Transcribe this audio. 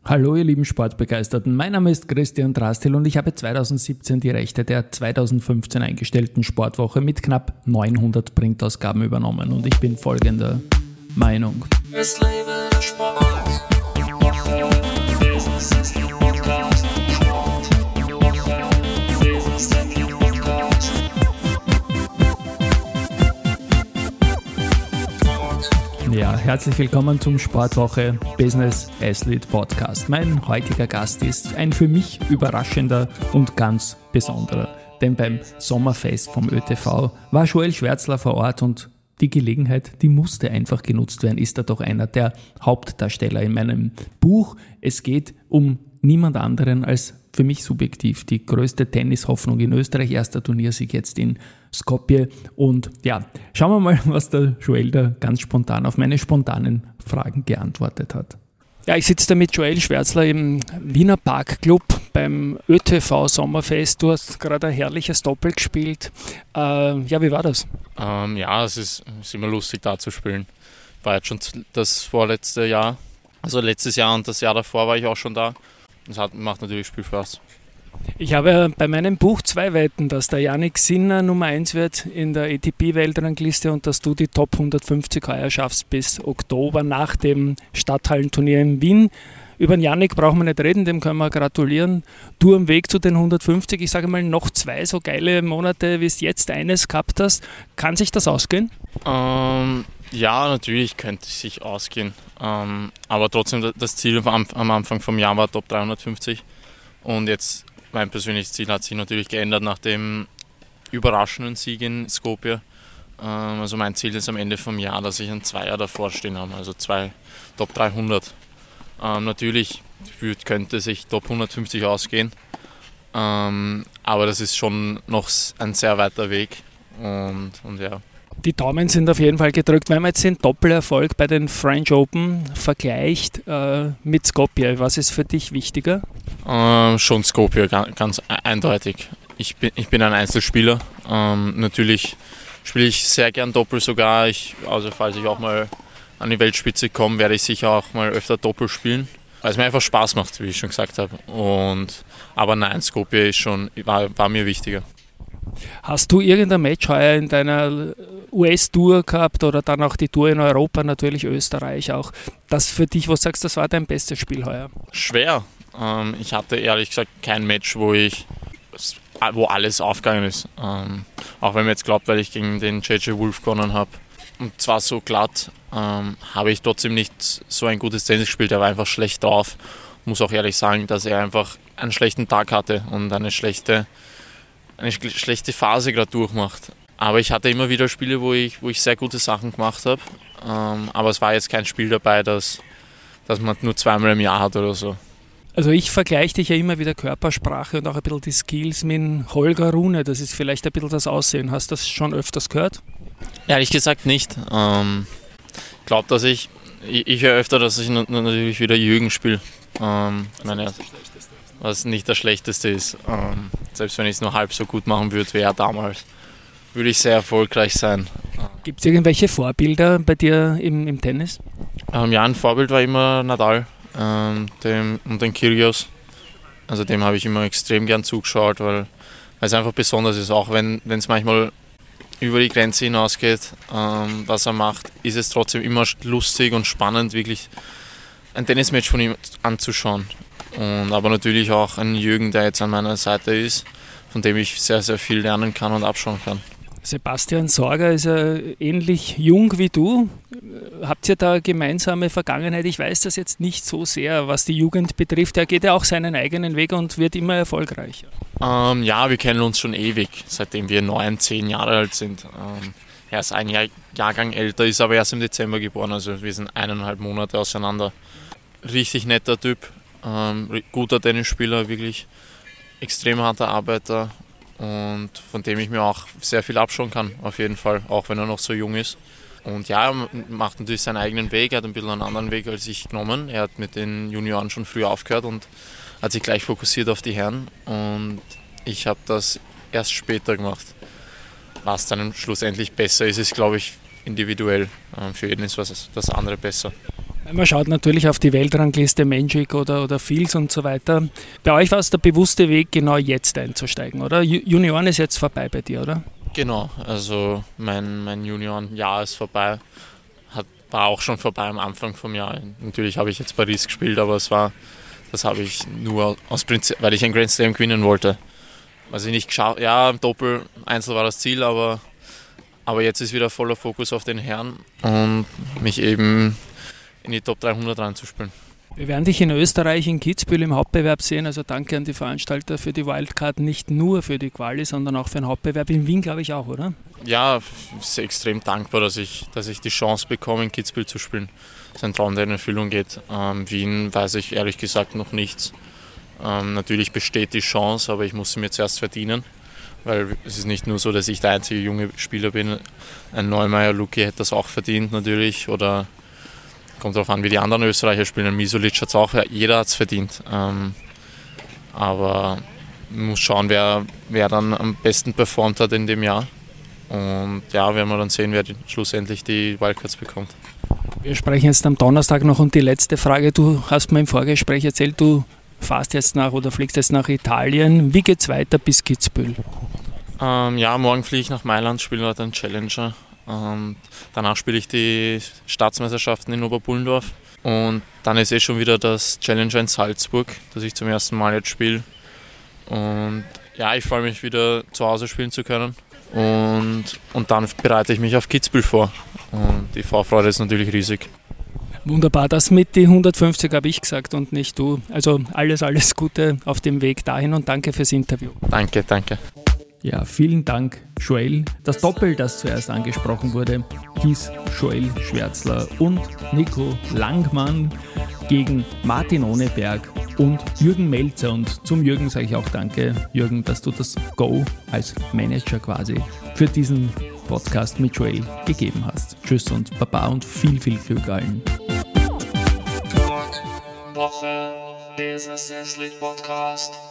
Hallo ihr lieben Sportbegeisterten, mein Name ist Christian Drastil und ich habe 2017 die Rechte der 2015 eingestellten Sportwoche mit knapp 900 Printausgaben übernommen und ich bin folgender Meinung. Es lebe der Sport. Business ist der Podcast. Sport. Business ist der Podcast. Ja, herzlich willkommen zum Sportwoche Business Athlete Podcast. Mein heutiger Gast ist ein für mich überraschender und ganz besonderer. Denn beim Sommerfest vom ÖTV war Joel Schwärtzler vor Ort und die Gelegenheit, die musste einfach genutzt werden, ist er doch einer der Hauptdarsteller in meinem Buch. Es geht um niemand anderen als für mich subjektiv die größte Tennishoffnung in Österreich. Erster Turniersieg jetzt in Skopje. Und ja, schauen wir mal, was der Joel da ganz spontan auf meine spontanen Fragen geantwortet hat. Ja, ich sitze da mit Joel Schwärtzler im Wiener Parkclub beim ÖTV Sommerfest. Du hast gerade ein herrliches Doppel gespielt. Ja, wie war das? Ja, es ist immer lustig da zu spielen. War jetzt schon das vorletzte Jahr. Also letztes Jahr und das Jahr davor war ich auch schon da. Das macht natürlich Spielspaß. Ich habe bei meinem Buch 2 Wetten, dass der Jannik Sinner Nummer 1 wird in der ATP-Weltrangliste und dass du die Top 150 heuer schaffst bis Oktober nach dem Stadthallenturnier in Wien. Über den Jannik brauchen wir nicht reden, dem können wir gratulieren. Du am Weg zu den 150, ich sage mal noch 2 so geile Monate, wie es jetzt eines gehabt hast. Kann sich das ausgehen? Ja, natürlich könnte es sich ausgehen. Aber trotzdem, das Ziel am Anfang vom Jahr war Top 350. Und jetzt, mein persönliches Ziel hat sich natürlich geändert nach dem überraschenden Sieg in Skopje. Also mein Ziel ist am Ende vom Jahr, dass ich ein Zweier davor stehen habe, also 2 Top 300. Natürlich könnte sich Top 150 ausgehen, aber das ist schon noch ein sehr weiter Weg. Und ja. Die Daumen sind auf jeden Fall gedrückt. Wenn man jetzt den Doppelerfolg bei den French Open vergleicht mit Skopje, was ist für dich wichtiger? Schon Skopje, ganz eindeutig. Ich bin ein Einzelspieler. Natürlich spiele ich sehr gern Doppel sogar. Also falls ich auch mal an die Weltspitze komme, werde ich sicher auch mal öfter Doppel spielen. Weil es mir einfach Spaß macht, wie ich schon gesagt habe. Aber nein, Skopje war mir wichtiger. Hast du irgendein Match heuer in deiner US-Tour gehabt oder dann auch die Tour in Europa, natürlich Österreich auch, das für dich, wo du sagst, das war dein bestes Spiel heuer? Schwer. Ich hatte ehrlich gesagt kein Match, wo alles aufgegangen ist. Auch wenn man jetzt glaubt, weil ich gegen den JJ Wolf gewonnen habe. Und zwar so glatt, habe ich trotzdem nicht so ein gutes Tennis gespielt. Er war einfach schlecht drauf. Muss auch ehrlich sagen, dass er einfach einen schlechten Tag hatte und eine schlechte Phase gerade durchmacht. Aber ich hatte immer wieder Spiele, wo ich sehr gute Sachen gemacht habe. Aber es war jetzt kein Spiel dabei, dass man nur 2-mal im Jahr hat oder so. Also ich vergleiche dich ja immer wieder Körpersprache und auch ein bisschen die Skills mit Holger Rune. Das ist vielleicht ein bisschen das Aussehen. Hast du das schon öfters gehört? Ehrlich gesagt nicht. Ich glaube, dass ich höre öfter, dass ich natürlich wieder Jürgen spiele. Was nicht das Schlechteste ist. Selbst wenn ich es nur halb so gut machen würde wie er damals, würde ich sehr erfolgreich sein. Gibt es irgendwelche Vorbilder bei dir im Tennis? Ja, ein Vorbild war immer Nadal und den Kyrgios. Also dem habe ich immer extrem gern zugeschaut, weil es einfach besonders ist. Auch wenn es manchmal über die Grenze hinausgeht, was er macht, ist es trotzdem immer lustig und spannend, wirklich ein Tennismatch von ihm anzuschauen. Aber natürlich auch ein Jürgen, der jetzt an meiner Seite ist, von dem ich sehr, sehr viel lernen kann und abschauen kann. Sebastian Sorger ist ja ähnlich jung wie du. Habt ihr da gemeinsame Vergangenheit? Ich weiß das jetzt nicht so sehr, was die Jugend betrifft. Er geht ja auch seinen eigenen Weg und wird immer erfolgreicher. Ja, wir kennen uns schon ewig, seitdem wir 9, 10 Jahre alt sind. Er ist ein Jahrgang älter, ist aber erst im Dezember geboren, also wir sind 1,5 Monate auseinander. Richtig netter Typ, guter Tennisspieler, wirklich extrem harter Arbeiter und von dem ich mir auch sehr viel abschauen kann, auf jeden Fall, auch wenn er noch so jung ist. Und ja, er macht natürlich seinen eigenen Weg, er hat ein bisschen einen anderen Weg als ich genommen. Er hat mit den Junioren schon früh aufgehört und hat sich gleich fokussiert auf die Herren und ich habe das erst später gemacht. Was dann schlussendlich besser ist, ist glaube ich individuell. Für jeden ist das andere besser. Man schaut natürlich auf die Weltrangliste Menchik oder Fields und so weiter. Bei euch war es der bewusste Weg, genau jetzt einzusteigen, oder? Junioren ist jetzt vorbei bei dir, oder? Genau, also mein Juniorenjahr ist vorbei. War auch schon vorbei am Anfang vom Jahr. Natürlich habe ich jetzt Paris gespielt, aber das habe ich nur aus Prinzip, weil ich ein Grand Slam gewinnen wollte. Was ich nicht geschafft, ja, im Doppel, Einzel war das Ziel, aber jetzt ist wieder voller Fokus auf den Herren und mich eben in die Top 300 reinzuspielen. Wir werden dich in Österreich in Kitzbühel im Hauptbewerb sehen, also danke an die Veranstalter für die Wildcard, nicht nur für die Quali, sondern auch für den Hauptbewerb. In Wien glaube ich auch, oder? Ja, sehr extrem dankbar, dass ich die Chance bekomme, in Kitzbühel zu spielen. Das ist ein Traum, der in Erfüllung geht. Wien weiß ich ehrlich gesagt noch nichts. Natürlich besteht die Chance, aber ich muss sie mir zuerst verdienen. Weil es ist nicht nur so, dass ich der einzige junge Spieler bin. Ein Neumeier, Luki hätte das auch verdient natürlich. Oder kommt darauf an, wie die anderen Österreicher spielen. Ein Misulic hat es auch, jeder hat es verdient. Aber man muss schauen, wer dann am besten performt hat in dem Jahr. Und ja, werden wir dann sehen, wer schlussendlich die Wildcards bekommt. Wir sprechen jetzt am Donnerstag noch und die letzte Frage. Du hast mir im Vorgespräch erzählt, du fährst jetzt fliegst jetzt nach Italien. Wie geht es weiter bis Kitzbühel? Morgen fliege ich nach Mailand, spiele dort einen Challenger. Danach spiele ich die Staatsmeisterschaften in Oberbullendorf. Und dann ist schon wieder das Challenger in Salzburg, das ich zum ersten Mal jetzt spiele. Und ja, ich freue mich wieder zu Hause spielen zu können. Und dann bereite ich mich auf Kitzbühel vor. Und die Vorfreude ist natürlich riesig. Wunderbar, das mit die 150 habe ich gesagt und nicht du. Also alles Gute auf dem Weg dahin und danke fürs Interview. Danke. Ja, vielen Dank, Joel. Das Doppel, das zuerst angesprochen wurde, hieß Joel Schwärzler und Nico Langmann gegen Martin Ohneberg und Jürgen Melzer. Und zum Jürgen sage ich auch danke, Jürgen, dass du das Go als Manager quasi für diesen Podcast mit Joel gegeben hast. Tschüss und Baba und viel Glück allen. Woche, Business Athlete Podcast.